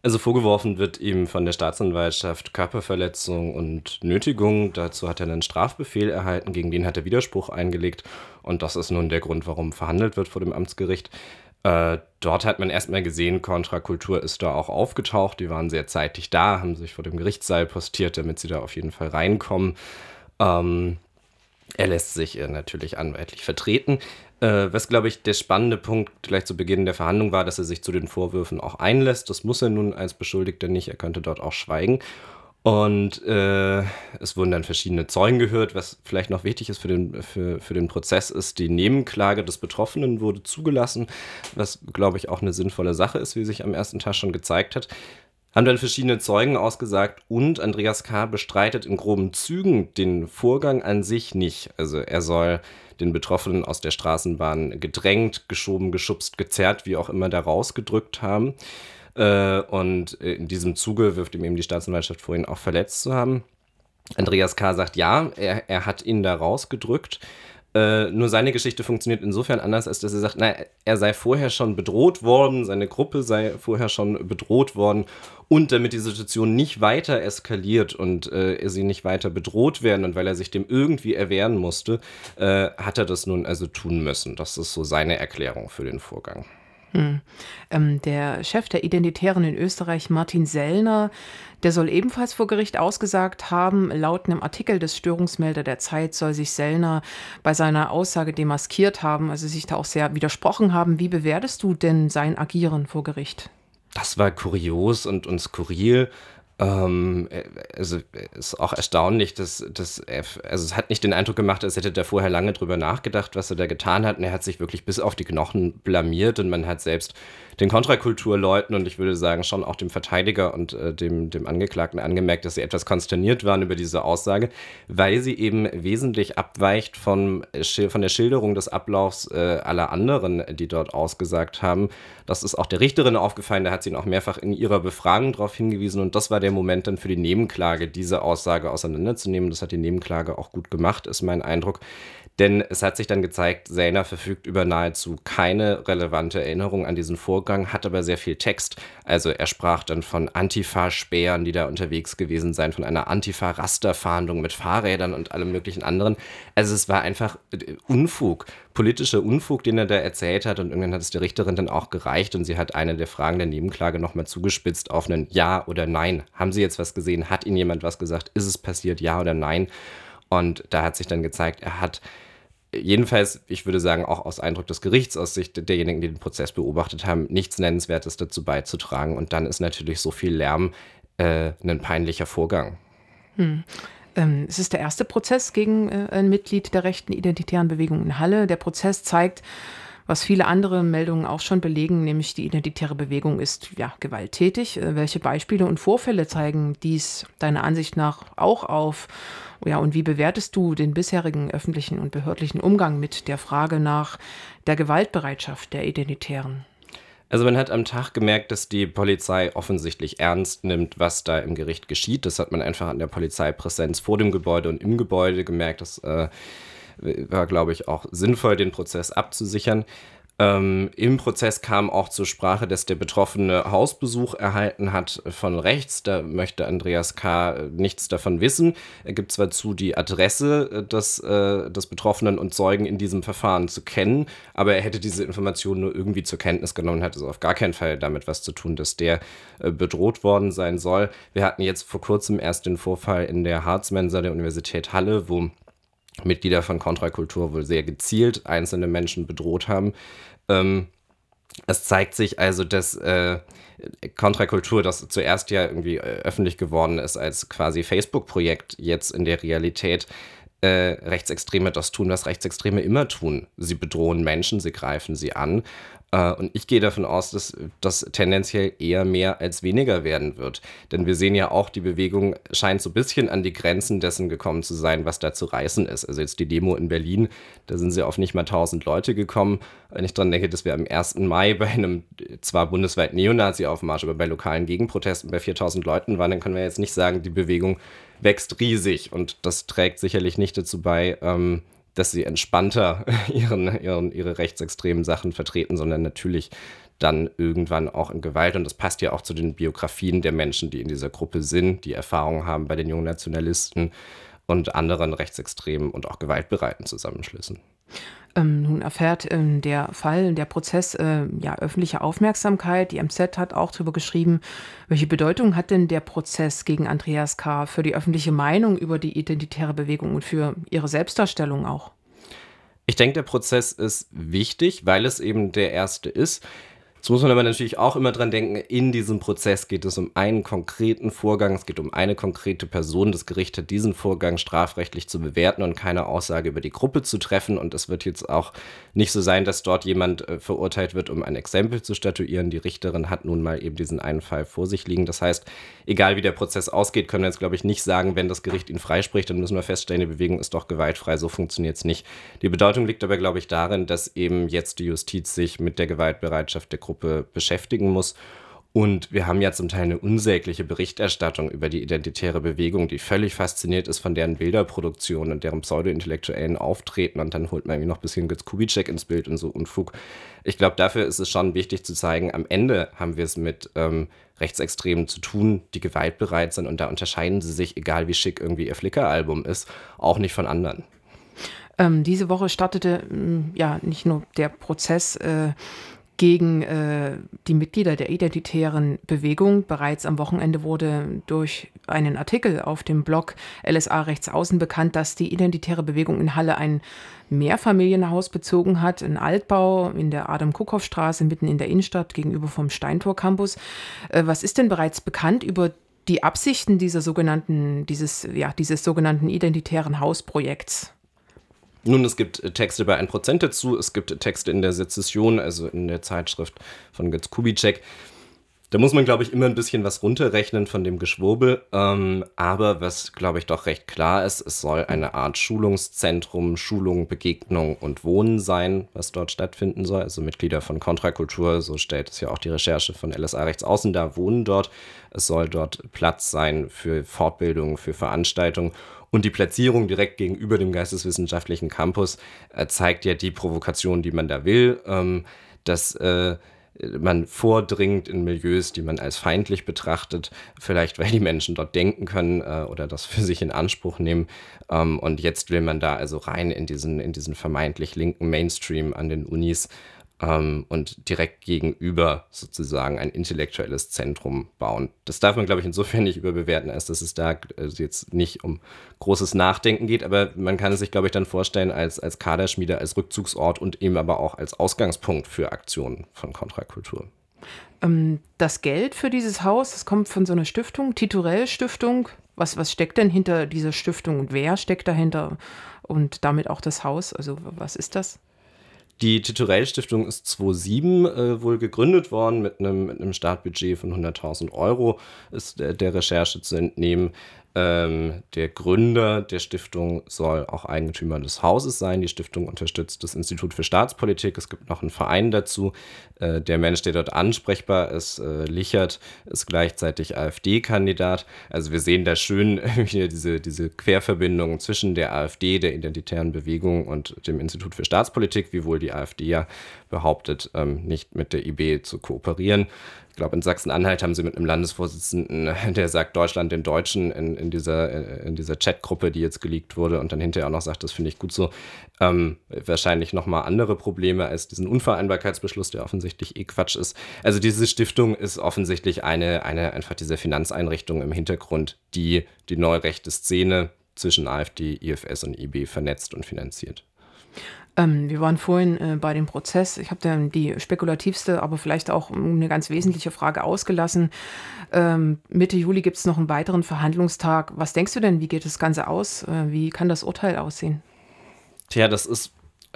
Also vorgeworfen wird ihm von der Staatsanwaltschaft Körperverletzung und Nötigung. Dazu hat er einen Strafbefehl erhalten, gegen den hat er Widerspruch eingelegt. Und das ist nun der Grund, warum verhandelt wird vor dem Amtsgericht. Dort hat man erstmal gesehen, Kontrakultur ist da auch aufgetaucht. Die waren sehr zeitig da, haben sich vor dem Gerichtssaal postiert, damit sie da auf jeden Fall reinkommen. Er lässt sich natürlich anwaltlich vertreten. Was, glaube ich, der spannende Punkt gleich zu Beginn der Verhandlung war, dass er sich zu den Vorwürfen auch einlässt. Das muss er nun als Beschuldigter nicht, er könnte dort auch schweigen. Und es wurden dann verschiedene Zeugen gehört. Was vielleicht noch wichtig ist für den Prozess, ist, die Nebenklage des Betroffenen wurde zugelassen, was, glaube ich, auch eine sinnvolle Sache ist, wie sich am ersten Tag schon gezeigt hat. Haben dann verschiedene Zeugen ausgesagt und Andreas K. bestreitet in groben Zügen den Vorgang an sich nicht. Also er soll den Betroffenen aus der Straßenbahn gedrängt, geschoben, geschubst, gezerrt, wie auch immer, da rausgedrückt haben. Und in diesem Zuge wirft ihm eben die Staatsanwaltschaft vor, ihn auch verletzt zu haben. Andreas K. sagt, ja, er hat ihn da rausgedrückt. Nur seine Geschichte funktioniert insofern anders, als dass er sagt, er sei vorher schon bedroht worden, seine Gruppe sei vorher schon bedroht worden, und damit die Situation nicht weiter eskaliert und sie nicht weiter bedroht werden und weil er sich dem irgendwie erwehren musste, hat er das nun also tun müssen. Das ist so seine Erklärung für den Vorgang. Der Chef der Identitären in Österreich, Martin Sellner, der soll ebenfalls vor Gericht ausgesagt haben. Laut einem Artikel des Störungsmelder der Zeit soll sich Sellner bei seiner Aussage demaskiert haben, also sich da auch sehr widersprochen haben. Wie bewertest du denn sein Agieren vor Gericht? Das war kurios und skurril. Also ist auch erstaunlich, dass es hat nicht den Eindruck gemacht, als hätte er vorher lange drüber nachgedacht, was er da getan hat. Und er hat sich wirklich bis auf die Knochen blamiert und man hat selbst den Kontrakulturleuten und ich würde sagen schon auch dem Verteidiger und dem Angeklagten angemerkt, dass sie etwas konsterniert waren über diese Aussage, weil sie eben wesentlich abweicht von der Schilderung des Ablaufs aller anderen, die dort ausgesagt haben. Das ist auch der Richterin aufgefallen, da hat sie ihn auch mehrfach in ihrer Befragung darauf hingewiesen und das war der Moment dann für die Nebenklage, diese Aussage auseinanderzunehmen. Das hat die Nebenklage auch gut gemacht, ist mein Eindruck. Denn es hat sich dann gezeigt, Sellner verfügt über nahezu keine relevante Erinnerung an diesen Vorgang, hat aber sehr viel Text. Also er sprach dann von Antifa-Spähern, die da unterwegs gewesen seien, von einer Antifa-Rasterfahndung mit Fahrrädern und allem möglichen anderen. Also es war einfach Unfug, politischer Unfug, den er da erzählt hat und irgendwann hat es der Richterin dann auch gereicht und sie hat eine der Fragen der Nebenklage nochmal zugespitzt auf einen Ja oder Nein. Haben Sie jetzt was gesehen? Hat Ihnen jemand was gesagt? Ist es passiert? Ja oder Nein? Und da hat sich dann gezeigt, er hat jedenfalls, ich würde sagen, auch aus Eindruck des Gerichts, aus Sicht derjenigen, die den Prozess beobachtet haben, nichts Nennenswertes dazu beizutragen. Und dann ist natürlich so viel Lärm ein peinlicher Vorgang. Es ist der erste Prozess gegen ein Mitglied der rechten identitären Bewegung in Halle. Der Prozess zeigt, was viele andere Meldungen auch schon belegen, nämlich die identitäre Bewegung ist gewalttätig. Welche Beispiele und Vorfälle zeigen dies deiner Ansicht nach auch auf? Ja, und wie bewertest du den bisherigen öffentlichen und behördlichen Umgang mit der Frage nach der Gewaltbereitschaft der Identitären? Also man hat am Tag gemerkt, dass die Polizei offensichtlich ernst nimmt, was da im Gericht geschieht. Das hat man einfach an der Polizeipräsenz vor dem Gebäude und im Gebäude gemerkt. Das war, glaube ich, auch sinnvoll, den Prozess abzusichern. Im Prozess kam auch zur Sprache, dass der Betroffene Hausbesuch erhalten hat von rechts. Da möchte Andreas K. nichts davon wissen. Er gibt zwar zu, die Adresse des Betroffenen und Zeugen in diesem Verfahren zu kennen, aber er hätte diese Information nur irgendwie zur Kenntnis genommen und hat also auf gar keinen Fall damit was zu tun, dass der bedroht worden sein soll. Wir hatten jetzt vor kurzem erst den Vorfall in der Harzmensa der Universität Halle, wo Mitglieder von Kontrakultur wohl sehr gezielt einzelne Menschen bedroht haben. Es zeigt sich also, dass Kontrakultur, das zuerst ja irgendwie öffentlich geworden ist als quasi Facebook-Projekt, jetzt in der Realität Rechtsextreme das tun, was Rechtsextreme immer tun. Sie bedrohen Menschen, sie greifen sie an. Und ich gehe davon aus, dass das tendenziell eher mehr als weniger werden wird. Denn wir sehen ja auch, die Bewegung scheint so ein bisschen an die Grenzen dessen gekommen zu sein, was da zu reißen ist. Also jetzt die Demo in Berlin, da sind sie auf nicht mal 1000 Leute gekommen. Wenn ich dran denke, dass wir am 1. Mai bei einem zwar bundesweit Neonazi-Aufmarsch, aber bei lokalen Gegenprotesten bei 4000 Leuten waren, dann können wir jetzt nicht sagen, die Bewegung wächst riesig. Und das trägt sicherlich nicht dazu bei, dass sie entspannter ihre rechtsextremen Sachen vertreten, sondern natürlich dann irgendwann auch in Gewalt. Und das passt ja auch zu den Biografien der Menschen, die in dieser Gruppe sind, die Erfahrung haben bei den jungen Nationalisten und anderen rechtsextremen und auch gewaltbereiten Zusammenschlüssen. Nun erfährt der Fall, der Prozess ja öffentliche Aufmerksamkeit. Die MZ hat auch darüber geschrieben. Welche Bedeutung hat denn der Prozess gegen Andreas K. für die öffentliche Meinung über die identitäre Bewegung und für ihre Selbstdarstellung auch? Ich denke, der Prozess ist wichtig, weil es eben der erste ist. Jetzt muss man aber natürlich auch immer dran denken, in diesem Prozess geht es um einen konkreten Vorgang, es geht um eine konkrete Person. Das Gericht hat diesen Vorgang strafrechtlich zu bewerten und keine Aussage über die Gruppe zu treffen. Und es wird jetzt auch nicht so sein, dass dort jemand verurteilt wird, um ein Exempel zu statuieren. Die Richterin hat nun mal eben diesen einen Fall vor sich liegen. Das heißt, egal wie der Prozess ausgeht, können wir jetzt, glaube ich, nicht sagen, wenn das Gericht ihn freispricht, dann müssen wir feststellen, die Bewegung ist doch gewaltfrei. So funktioniert es nicht. Die Bedeutung liegt aber, glaube ich, darin, dass eben jetzt die Justiz sich mit der Gewaltbereitschaft der Gruppe beschäftigen muss. Und wir haben ja zum Teil eine unsägliche Berichterstattung über die identitäre Bewegung, die völlig fasziniert ist von deren Bilderproduktion und deren pseudo-intellektuellen Auftreten. Und dann holt man irgendwie noch ein bisschen Götz Kubitschek ins Bild und so Unfug. Ich glaube, dafür ist es schon wichtig zu zeigen, am Ende haben wir es mit Rechtsextremen zu tun, die gewaltbereit sind. Und da unterscheiden sie sich, egal wie schick irgendwie ihr Flickr-Album ist, auch nicht von anderen. Diese Woche startete ja nicht nur der Prozess gegen die Mitglieder der identitären Bewegung. Bereits am Wochenende wurde durch einen Artikel auf dem Blog LSA Rechtsaußen bekannt, dass die identitäre Bewegung in Halle ein Mehrfamilienhaus bezogen hat, ein Altbau in der Adam-Kuckhoff-Straße mitten in der Innenstadt gegenüber vom Steintor-Campus. Was ist denn bereits bekannt über die Absichten dieses sogenannten identitären Hausprojekts? Nun, es gibt Texte bei 1% dazu, es gibt Texte in der Sezession, also in der Zeitschrift von Götz Kubitschek. Da muss man, glaube ich, immer ein bisschen was runterrechnen von dem Geschwurbel. Aber was, glaube ich, doch recht klar ist, es soll eine Art Schulungszentrum, Schulung, Begegnung und Wohnen sein, was dort stattfinden soll. Also Mitglieder von Kontrakultur, so stellt es ja auch die Recherche von LSA Rechtsaußen dar, wohnen dort. Es soll dort Platz sein für Fortbildung, für Veranstaltungen. Und die Platzierung direkt gegenüber dem geisteswissenschaftlichen Campus zeigt ja die Provokation, die man da will, dass man vordringt in Milieus, die man als feindlich betrachtet, vielleicht weil die Menschen dort denken können oder das für sich in Anspruch nehmen. Und jetzt will man da also rein in diesen vermeintlich linken Mainstream an den Unis und direkt gegenüber sozusagen ein intellektuelles Zentrum bauen. Das darf man, glaube ich, insofern nicht überbewerten, als dass es da jetzt nicht um großes Nachdenken geht, aber man kann es sich, glaube ich, dann vorstellen als Kaderschmiede, als Rückzugsort und eben aber auch als Ausgangspunkt für Aktionen von Kontrakultur. Das Geld für dieses Haus, das kommt von so einer Stiftung, Titurell Stiftung. Was steckt denn hinter dieser Stiftung und wer steckt dahinter und damit auch das Haus? Also was ist das? Die Titurell-Stiftung ist 2007 wohl gegründet worden mit einem Startbudget von 100.000 Euro, ist der Recherche zu entnehmen. Der Gründer der Stiftung soll auch Eigentümer des Hauses sein. Die Stiftung unterstützt das Institut für Staatspolitik. Es gibt noch einen Verein dazu. Der Mensch, der dort ansprechbar ist, Lichert, ist gleichzeitig AfD-Kandidat. Also wir sehen da schön wieder diese Querverbindung zwischen der AfD, der identitären Bewegung und dem Institut für Staatspolitik, wiewohl die AfD ja behauptet, nicht mit der IB zu kooperieren. Ich glaube, in Sachsen-Anhalt haben sie mit einem Landesvorsitzenden, der sagt Deutschland den Deutschen in dieser Chatgruppe, die jetzt geleakt wurde und dann hinterher auch noch sagt, das finde ich gut so, wahrscheinlich nochmal andere Probleme als diesen Unvereinbarkeitsbeschluss, der offensichtlich Quatsch ist. Also diese Stiftung ist offensichtlich eine einfach dieser Finanzeinrichtung im Hintergrund, die neurechte Szene zwischen AfD, IFS und IB vernetzt und finanziert. Wir waren vorhin bei dem Prozess. Ich habe dann die spekulativste, aber vielleicht auch eine ganz wesentliche Frage ausgelassen. Mitte Juli gibt es noch einen weiteren Verhandlungstag. Was denkst du denn, wie geht das Ganze aus? Wie kann das Urteil aussehen? Tja, das ist,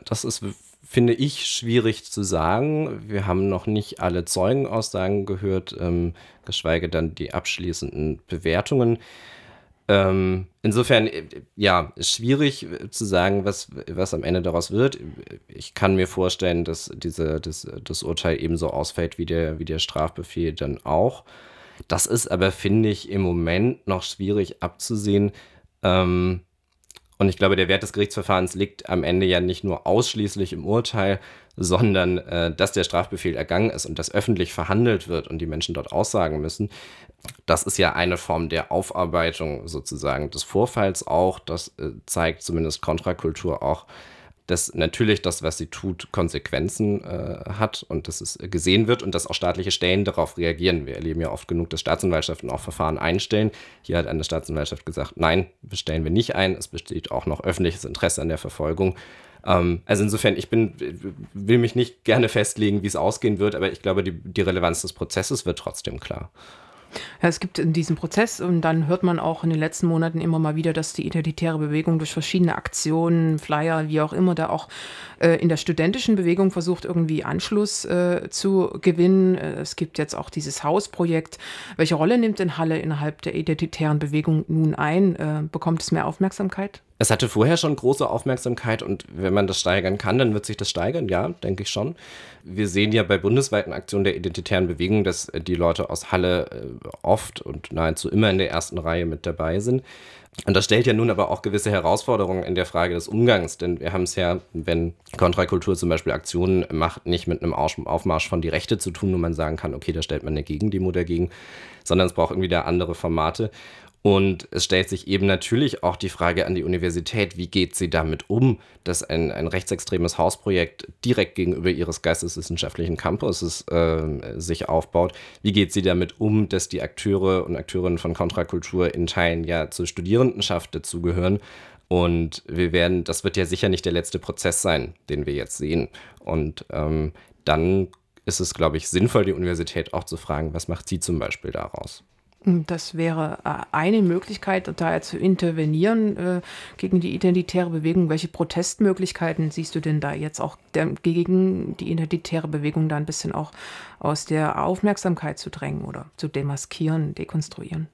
finde ich, schwierig zu sagen. Wir haben noch nicht alle Zeugenaussagen gehört, geschweige denn die abschließenden Bewertungen. Insofern, ja, ist schwierig zu sagen, was am Ende daraus wird. Ich kann mir vorstellen, dass das Urteil ebenso ausfällt wie der Strafbefehl dann auch. Das ist aber, finde ich, im Moment noch schwierig abzusehen, Und ich glaube, der Wert des Gerichtsverfahrens liegt am Ende ja nicht nur ausschließlich im Urteil, sondern dass der Strafbefehl ergangen ist und dass öffentlich verhandelt wird und die Menschen dort aussagen müssen. Das ist ja eine Form der Aufarbeitung sozusagen des Vorfalls auch. Das zeigt zumindest Kontrakultur auch, dass natürlich das, was sie tut, Konsequenzen hat und dass es gesehen wird und dass auch staatliche Stellen darauf reagieren. Wir erleben ja oft genug, dass Staatsanwaltschaften auch Verfahren einstellen. Hier hat eine Staatsanwaltschaft gesagt, nein, bestellen wir nicht ein. Es besteht auch noch öffentliches Interesse an der Verfolgung. Also insofern, will mich nicht gerne festlegen, wie es ausgehen wird, aber ich glaube, die Relevanz des Prozesses wird trotzdem klar. Ja, es gibt in diesem Prozess, und dann hört man auch in den letzten Monaten immer mal wieder, dass die identitäre Bewegung durch verschiedene Aktionen, Flyer, wie auch immer, da auch in der studentischen Bewegung versucht, irgendwie Anschluss zu gewinnen. Es gibt jetzt auch dieses Hausprojekt. Welche Rolle nimmt denn Halle innerhalb der identitären Bewegung nun ein? Bekommt es mehr Aufmerksamkeit? Es hatte vorher schon große Aufmerksamkeit und wenn man das steigern kann, dann wird sich das steigern, ja, denke ich schon. Wir sehen ja bei bundesweiten Aktionen der identitären Bewegung, dass die Leute aus Halle oft und nahezu immer in der ersten Reihe mit dabei sind. Und das stellt ja nun aber auch gewisse Herausforderungen in der Frage des Umgangs, denn wir haben es ja, wenn Kontrakultur zum Beispiel Aktionen macht, nicht mit einem Aufmarsch von die Rechte zu tun, wo man sagen kann, okay, da stellt man eine Gegendemo dagegen, sondern es braucht irgendwie da andere Formate. Und es stellt sich eben natürlich auch die Frage an die Universität, wie geht sie damit um, dass ein rechtsextremes Hausprojekt direkt gegenüber ihres geisteswissenschaftlichen Campuses sich aufbaut. Wie geht sie damit um, dass die Akteure und Akteurinnen von Kontrakultur in Teilen ja zur Studierendenschaft dazugehören. Und das wird ja sicher nicht der letzte Prozess sein, den wir jetzt sehen. Und dann ist es, glaube ich, sinnvoll, die Universität auch zu fragen, was macht sie zum Beispiel daraus? Das wäre eine Möglichkeit, da zu intervenieren gegen die identitäre Bewegung. Welche Protestmöglichkeiten siehst du denn da jetzt auch gegen die identitäre Bewegung da ein bisschen auch aus der Aufmerksamkeit zu drängen oder zu demaskieren, dekonstruieren?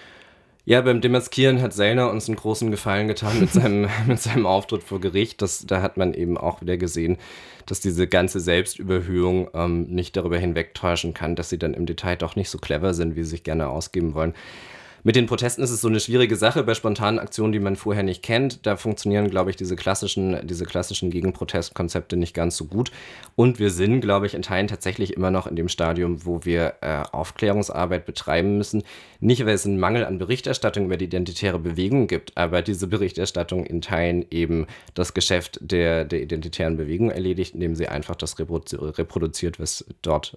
Ja, beim Demaskieren hat Sellner uns einen großen Gefallen getan mit seinem Auftritt vor Gericht. Da hat man eben auch wieder gesehen, dass diese ganze Selbstüberhöhung nicht darüber hinwegtäuschen kann, dass sie dann im Detail doch nicht so clever sind, wie sie sich gerne ausgeben wollen. Mit den Protesten ist es so eine schwierige Sache bei spontanen Aktionen, die man vorher nicht kennt. Da funktionieren, glaube ich, diese klassischen Gegenprotestkonzepte nicht ganz so gut. Und wir sind, glaube ich, in Teilen tatsächlich immer noch in dem Stadium, wo wir Aufklärungsarbeit betreiben müssen. Nicht, weil es einen Mangel an Berichterstattung über die identitäre Bewegung gibt, aber diese Berichterstattung in Teilen eben das Geschäft der identitären Bewegung erledigt, indem sie einfach das reproduziert, was sie dort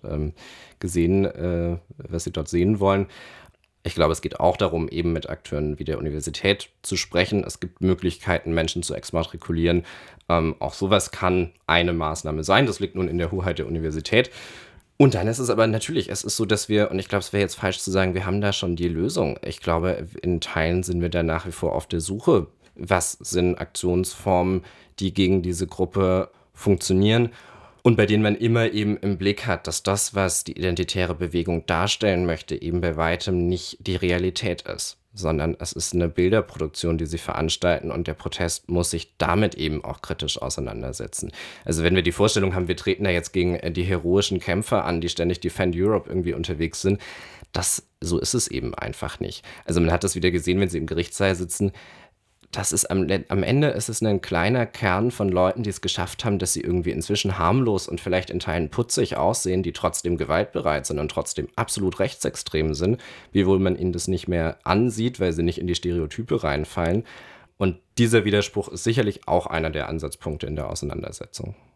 sehen wollen. Ich glaube, es geht auch darum, eben mit Akteuren wie der Universität zu sprechen. Es gibt Möglichkeiten, Menschen zu exmatrikulieren. Auch sowas kann eine Maßnahme sein. Das liegt nun in der Hoheit der Universität. Und dann ist es aber natürlich, es ist so, dass wir, und ich glaube, es wäre jetzt falsch zu sagen, wir haben da schon die Lösung. Ich glaube, in Teilen sind wir da nach wie vor auf der Suche. Was sind Aktionsformen, die gegen diese Gruppe funktionieren? Und bei denen man immer eben im Blick hat, dass das, was die identitäre Bewegung darstellen möchte, eben bei weitem nicht die Realität ist, sondern es ist eine Bilderproduktion, die sie veranstalten und der Protest muss sich damit eben auch kritisch auseinandersetzen. Also wenn wir die Vorstellung haben, wir treten da jetzt gegen die heroischen Kämpfer an, die ständig Defend Europe irgendwie unterwegs sind, so ist es eben einfach nicht. Also man hat das wieder gesehen, wenn sie im Gerichtssaal sitzen. Das ist am Ende ist es ein kleiner Kern von Leuten, die es geschafft haben, dass sie irgendwie inzwischen harmlos und vielleicht in Teilen putzig aussehen, die trotzdem gewaltbereit sind und trotzdem absolut rechtsextrem sind, wiewohl man ihnen das nicht mehr ansieht, weil sie nicht in die Stereotype reinfallen. Und dieser Widerspruch ist sicherlich auch einer der Ansatzpunkte in der Auseinandersetzung.